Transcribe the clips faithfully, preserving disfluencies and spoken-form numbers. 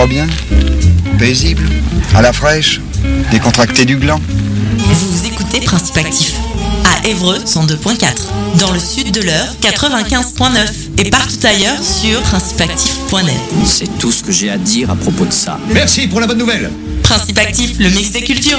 pas bien? Paisible? À la fraîche? Décontracté du gland? Vous écoutez Principe Actif à Évreux cent deux point quatre, dans le sud de l'Eure quatre-vingt-quinze point neuf et partout ailleurs sur principe actif point net. C'est tout ce que j'ai à dire à propos de ça. Merci pour la bonne nouvelle. Principe Actif, le mix des cultures.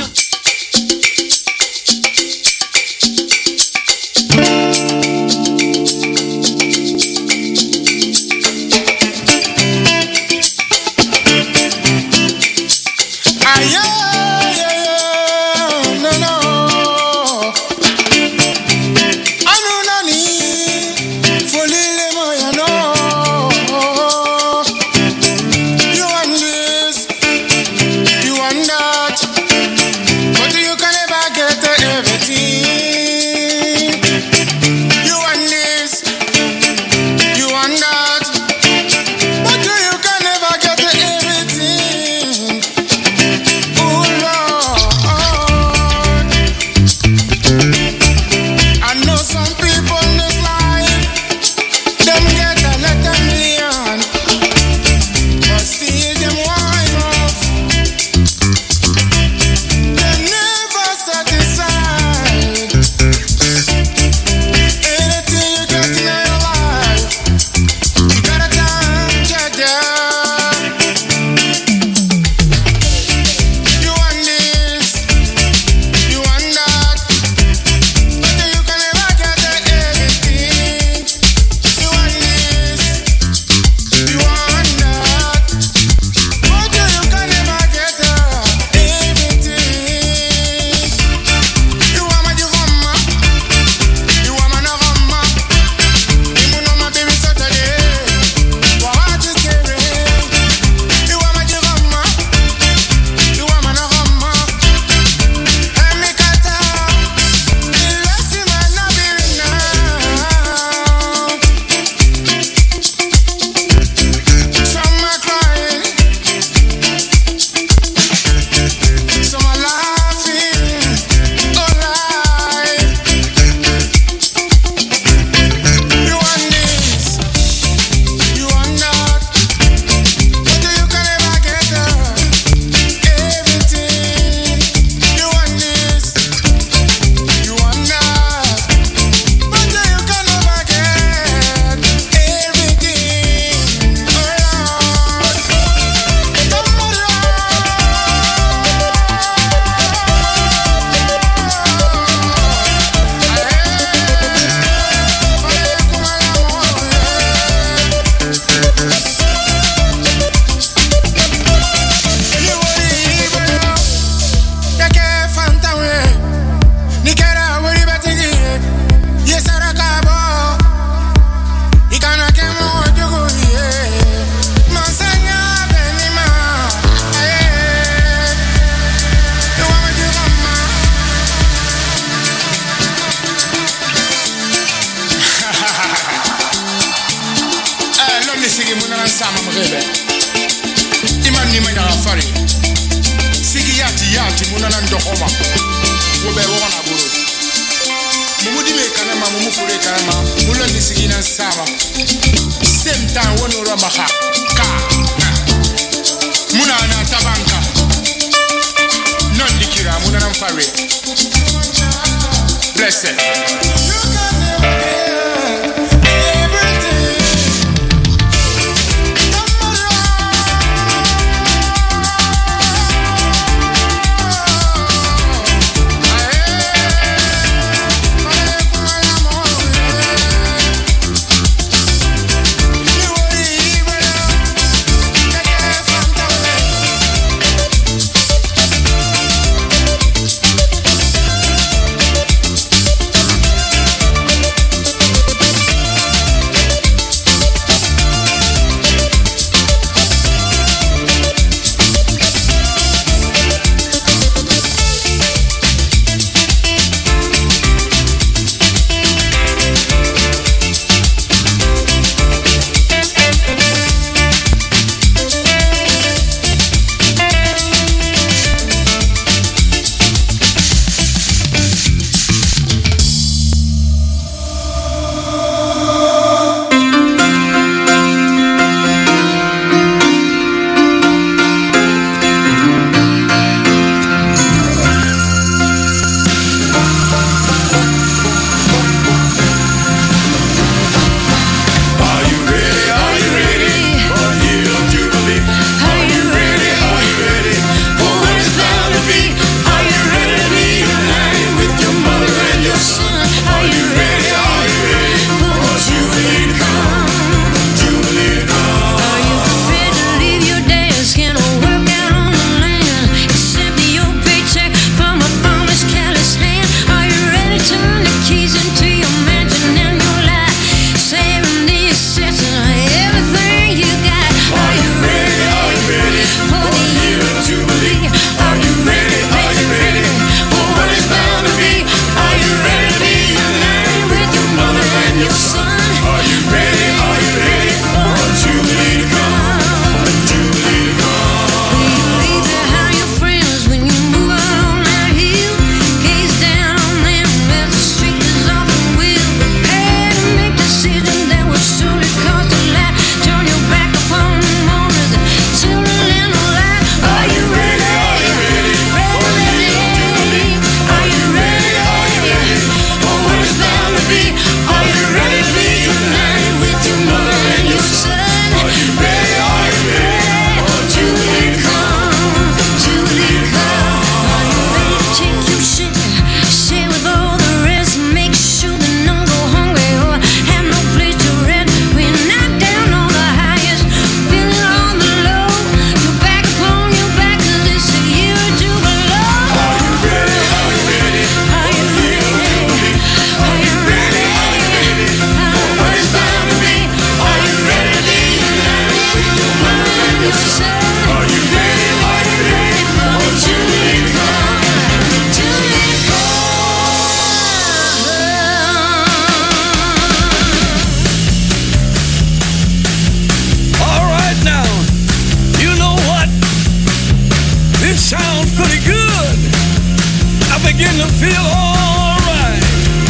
begin to feel alright.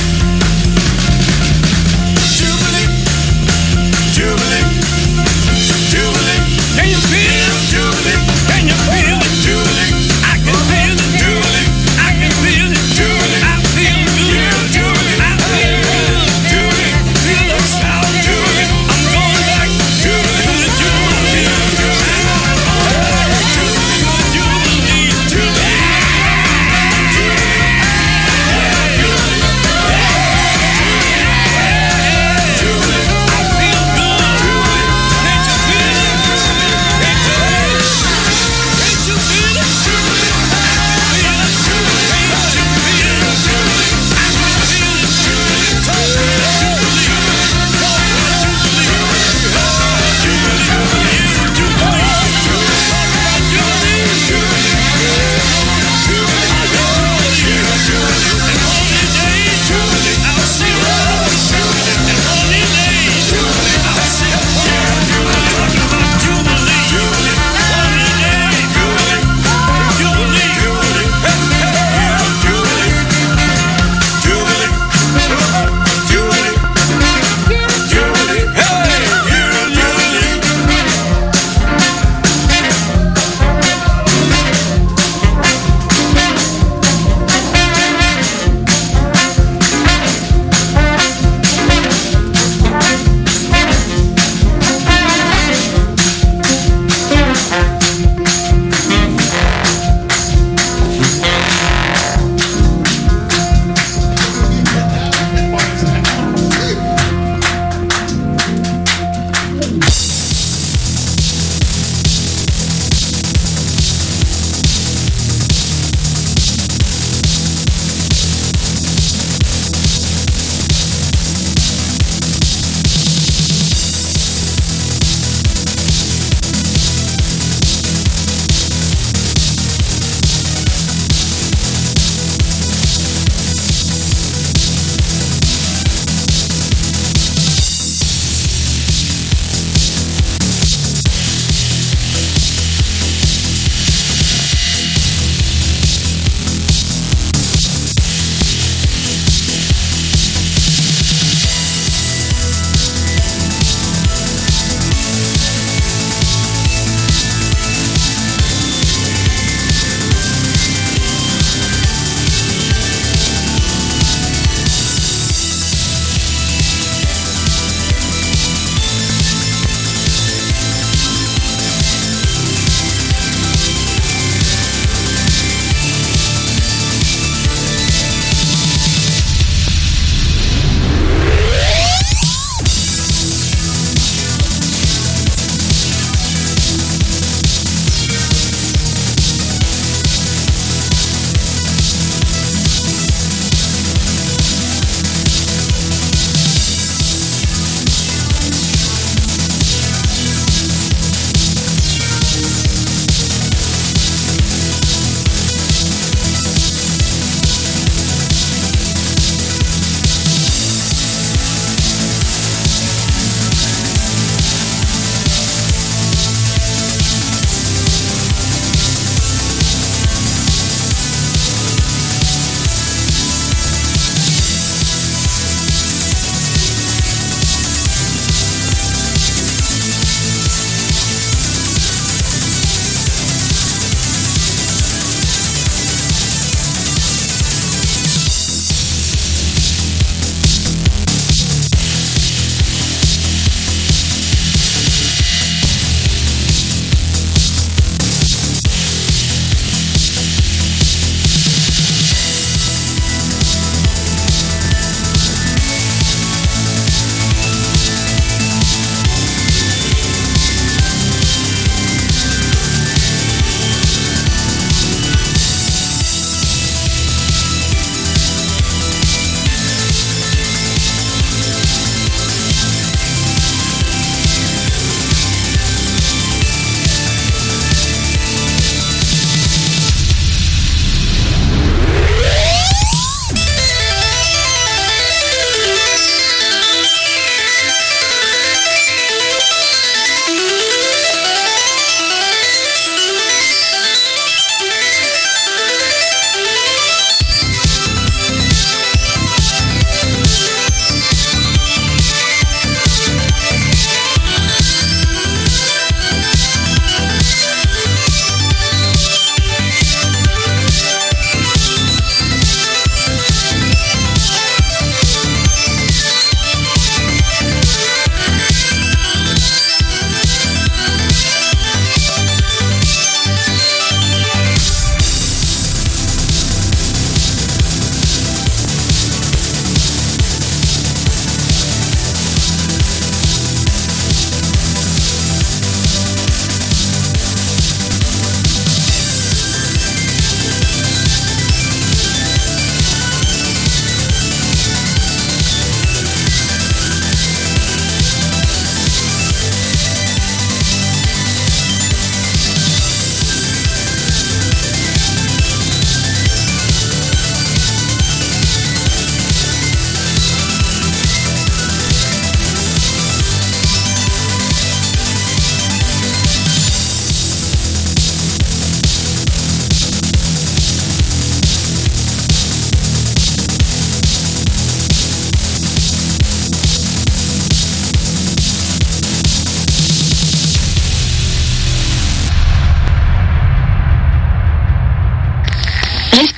Jubilee, Jubilee, Jubilee. Can you feel it? Jubilee. Can you feel it? Jubilee. I can feel it. Jubilee. I can feel it. Jubilee. I feel good. Jubilee. I feel good. Jubilee. Feel the sound. Jubilee. I'm going back. Jubilee. To the Jubilee. Jubilee. Jubilee. Jubilee.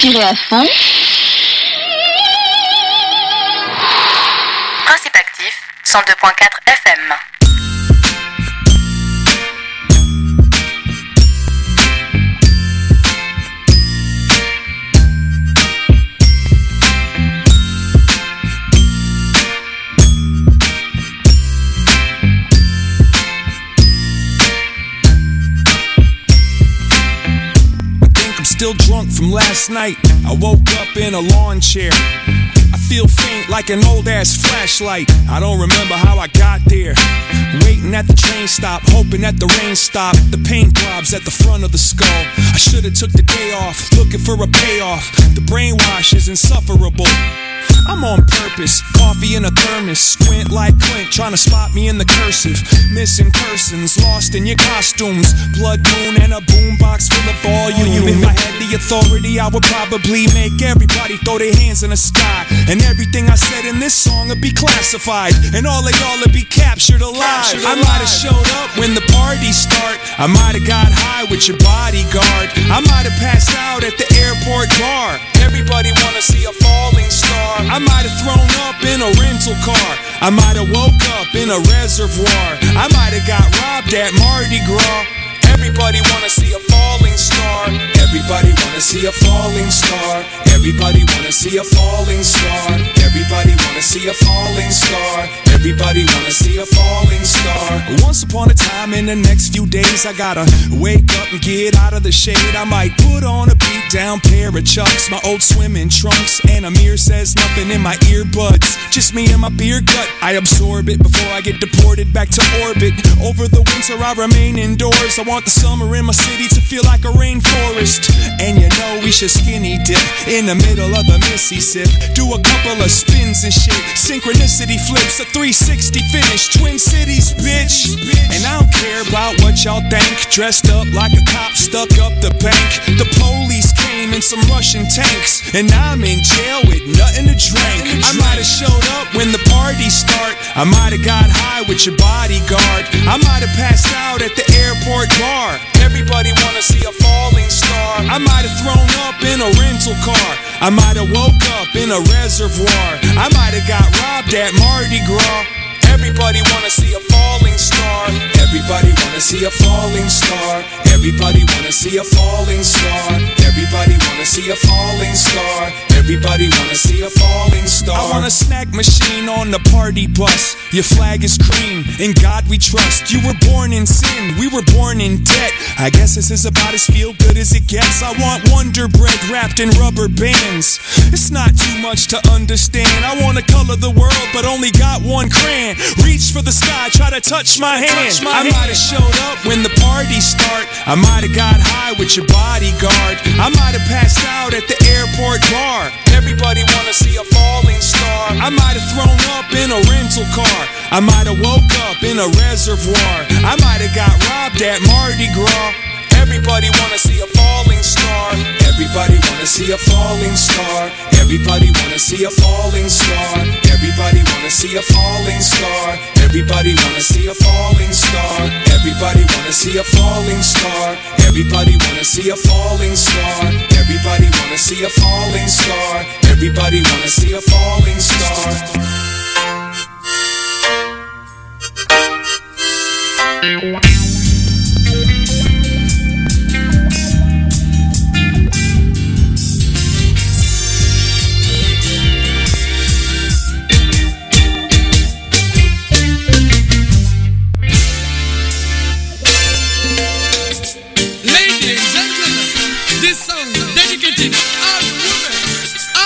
Respirez à fond. Principe actif, cent deux point quatre F M. Still drunk from last night. I woke up in a lawn chair. I feel faint like an old ass flashlight. I don't remember how I got there. Waiting at the train stop, hoping that the rain stopped. The paint throbs at the front of the skull. I should've took the day off, looking for a payoff. The brainwash is insufferable. I'm on purpose, coffee in a thermos. Squint like Clint, trying to spot me in the cursive. Missing persons, lost in your costumes. Blood moon and a boombox full of volume. If I had the authority, I would probably make everybody throw their hands in the sky. And everything I said in this song would be classified. And all of y'all would be captured alive. I might have showed up when the party start. I might have got high with your bodyguard. I might have passed out at the airport bar. Everybody wanna see a falling star. I might have thrown up in a rental car. I might have woke up in a reservoir. I might have got robbed at Mardi Gras. Everybody wanna see a falling star. Everybody wanna see a falling star. Everybody wanna see a falling star. Everybody wanna see a falling star. Everybody wanna see a falling star. Once upon a time, in the next few days, I gotta wake up and get out of the shade. I might put on a beat down pair of chucks, my old swimming trunks, and a mirror says nothing in my earbuds. Just me and my beer gut. I absorb it before I get deported back to orbit. Over the winter, I remain indoors. I want the summer in my city to feel like a rainforest. And you know we should skinny dip in the middle of the Mississippi. Do a couple of spins and shit. Synchronicity flips, a three sixty finish. Twin Cities, bitch. And I don't care about what y'all think. Dressed up like a cop, stuck up the bank. The police came in some Russian tanks, and I'm in jail with nothing to drink. I might have showed up when the party start. I might have got high with your bodyguard. I might have passed out at the airport bar. Everybody wanna see a falling star. I might have thrown up in a rental car. I might have woke up in a reservoir. I might have got robbed at Mardi Gras. Everybody wanna see a falling star. Everybody wanna see a falling star. Everybody wanna see a falling star. Everybody wanna see a falling star. Everybody wanna see a falling star. I want a snack machine on the party bus. Your flag is cream, in God we trust. You were born in sin, we were born in debt. I guess this is about as feel good as it gets. I want Wonder Bread wrapped in rubber bands. It's not too much to understand. I wanna color the world, but only got one crayon. Reach for the sky, try to touch my hand. Touch my I might have showed up when the party start. I might have got high with your bodyguard. I might have passed out at the airport bar. Everybody wanna see a falling star. I might have thrown up in a rental car. I might have woke up in a reservoir. I might have got robbed at Mardi Gras. Everybody wanna see a falling star. Everybody wanna see a falling star. Everybody wanna see a falling star. Everybody wanna see a falling star. Everybody wanna see a falling star. Everybody wanna see a falling star. Everybody wanna see a falling star. Everybody wanna see a falling star. Everybody wanna see a falling star. Ladies and gentlemen, this song is dedicated to all the women,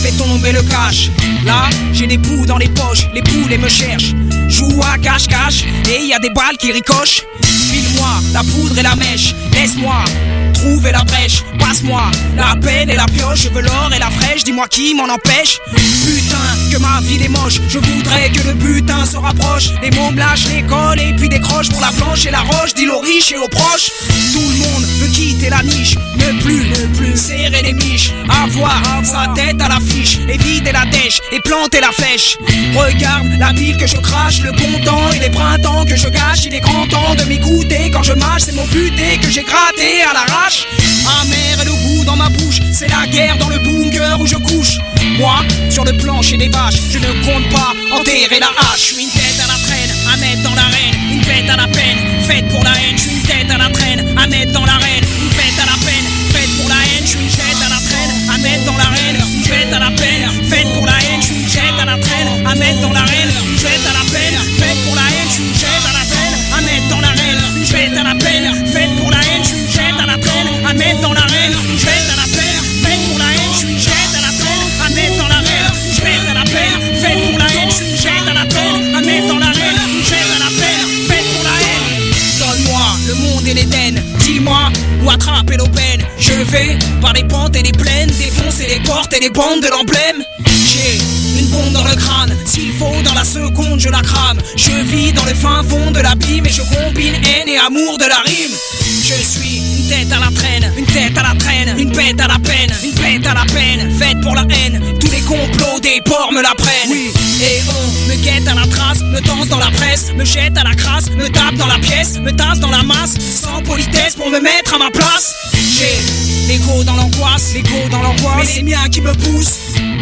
fait tomber le cash. Là, j'ai des poux dans les poches, les poules me cherchent. Joue à cache-cache, et y a des balles qui ricochent. File-moi la poudre et la mèche, laisse-moi trouver la brèche. Passe-moi la pelle et la pioche, je veux l'or et la fraîche, dis-moi qui m'en empêche. Putain, que ma ville est moche, je voudrais que le butin se rapproche. Les mots me lâchent, les collent et puis décrochent pour la planche et la roche. Dis-le aux riches et aux proches. Tout le monde veut quitter la niche, ne plus, ne plus serrer les miches. Avoir sa tête à l'affiche, éviter la dèche et planter la flèche. Regarde la ville que je crache, le bon temps et les printemps que je gâche. Il est grand temps de m'écouter quand je mâche, c'est mon buté que j'ai gratté à l'arrache. Amer et le goût dans ma bouche, c'est la guerre dans le bunker où je couche. Moi, sur le plancher des vaches, je ne compte pas enterrer la hache. Je suis une tête à la traîne, à mettre dans l'arène, une bête à la peine, faite pour la haine. Je suis une tête à la traîne, à mettre dans l'arène, une bête à la peine, faite pour la haine. Je suis une tête à la traîne, à mettre dans l'arène, une bête à la peine, faite pour la haine. Je suis une tête à la traîne, à mettre dans l'arène, une bête à la peine, faite pour la haine. Je suis une tête à la traîne, à mettre dans l'arène, une bête à la peine, faite pour la haine. Je suis une tête à la traîne, à mettre dans l'arène, une bête à la peine, faite pour la haine. Je suis une tête à la traîne, à mettre dans l'arène, une bête à la peine, faite pour la haine. Je suis une tête à la traîne, à mettre dans l'arène, une bête à la peine, faite pour la haine. Donne-moi le monde et l'Éden, dis-moi où attraper l'aubaine. Je vais par les pentes et les plaines, défoncer les portes et les bandes de l'emblème. J'ai une bombe dans le crâne, s'il faut dans la seconde je la crame. Je vis dans le fin fond de l'abîme et je combine haine et amour de la rime. Je suis une tête à la traîne, une tête à la traîne, une bête à la peine, une bête à la peine, faite pour la haine. Tous les complots des porcs me la prennent. Oui. Et on me guette à la trace, me danse dans la presse, me jette à la crasse, me tape dans la pièce, me tasse dans la masse, sans politesse pour me mettre à ma place. J'ai l'ego dans l'angoisse, l'ego dans l'angoisse, mais c'est mien qui me pousse.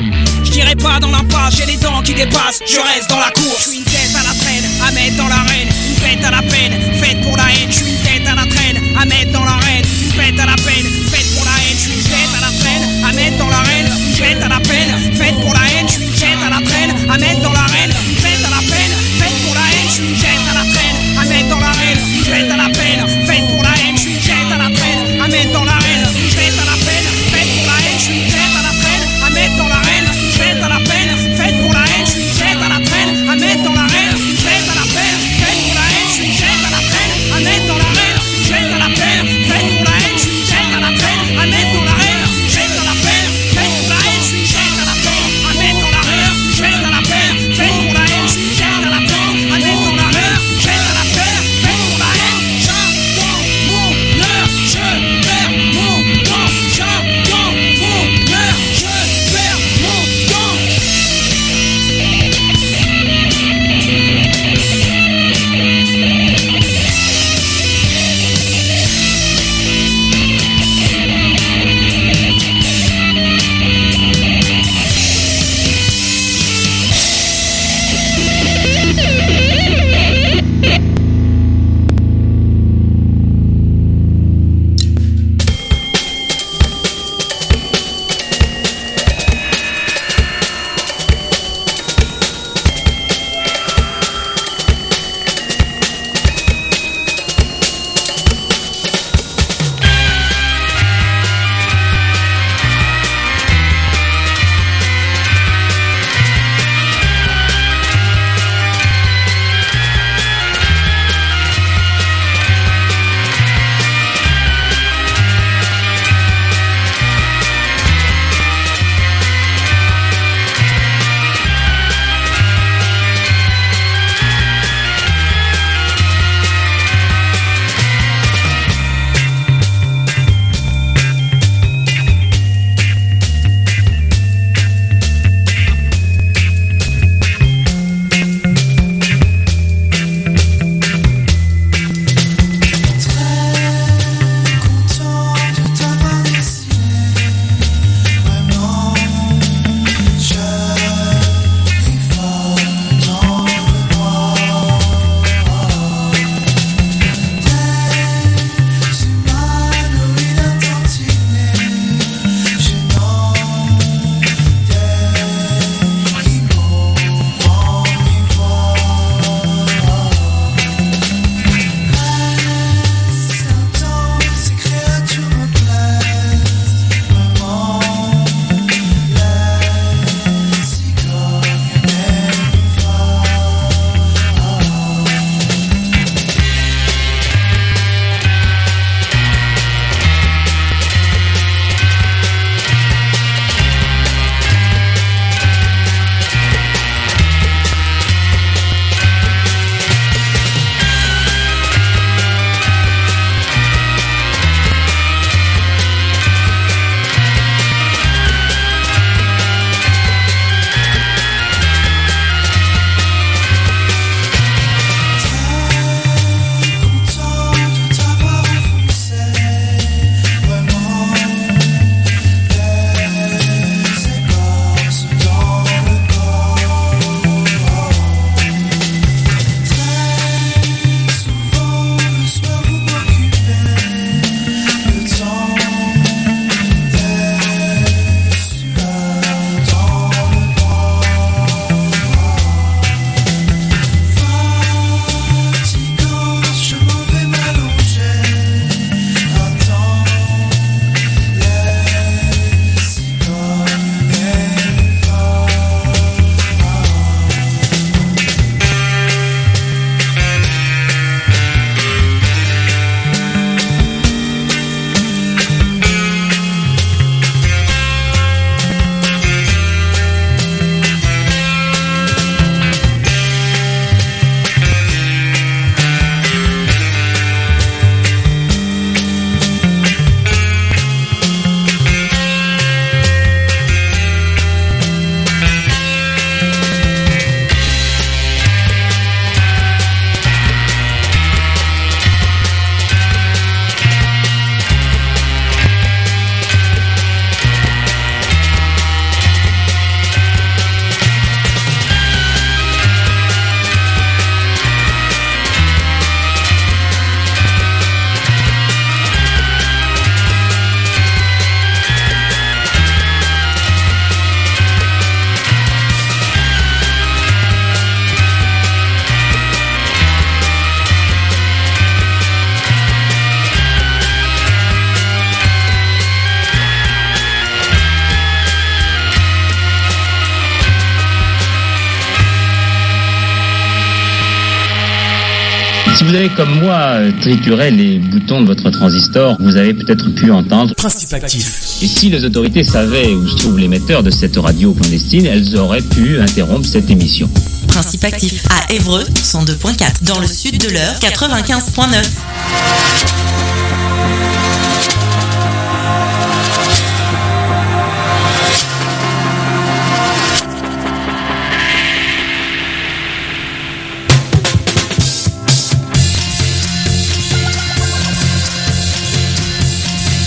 Je dirais pas dans l'impasse, j'ai les dents qui dépassent, je reste dans la course. Je suis une tête à la traîne, à mettre dans l'arène, une bête à la peine, faite pour la haine. Je suis une tête à la traîne, à mettre dans l'arène, une bête à la peine, faite pour la haine. Je suis une tête à la traîne, à mettre dans l'arène, une bête à la peine, faite pour la haine. Je suis une tête à la traîne, à mettre dans l'arène, une bête à la peine, faite pour la haine. Je suis une tête à la traîne, à mettre dans l'arène, une bête à la peine, faite pour la haine. Je suis une tête à la traîne, à mettre dans l'arène, une bête à la peine, faite pour la haine. Je suis une tête à la traîne, à mettre dans l'arène, une bête à la peine, faite pour la haine. Je suis une tête à la traîne, à mettre dans l'arène, une bête à la peine, faite pour la haine. Je suis une tête à la traîne, à mettre dans l'arène, une bête à la peine, faite pour la haine. Je suis une tête à la traîne. vous avez comme moi trituré les boutons de votre transistor, vous avez peut-être pu entendre Principe Actif. Et si les autorités savaient où se trouve l'émetteur de cette radio clandestine, elles auraient pu interrompre cette émission. Principe Actif à Évreux cent deux point quatre, dans le sud de l'Eure quatre-vingt-quinze point neuf.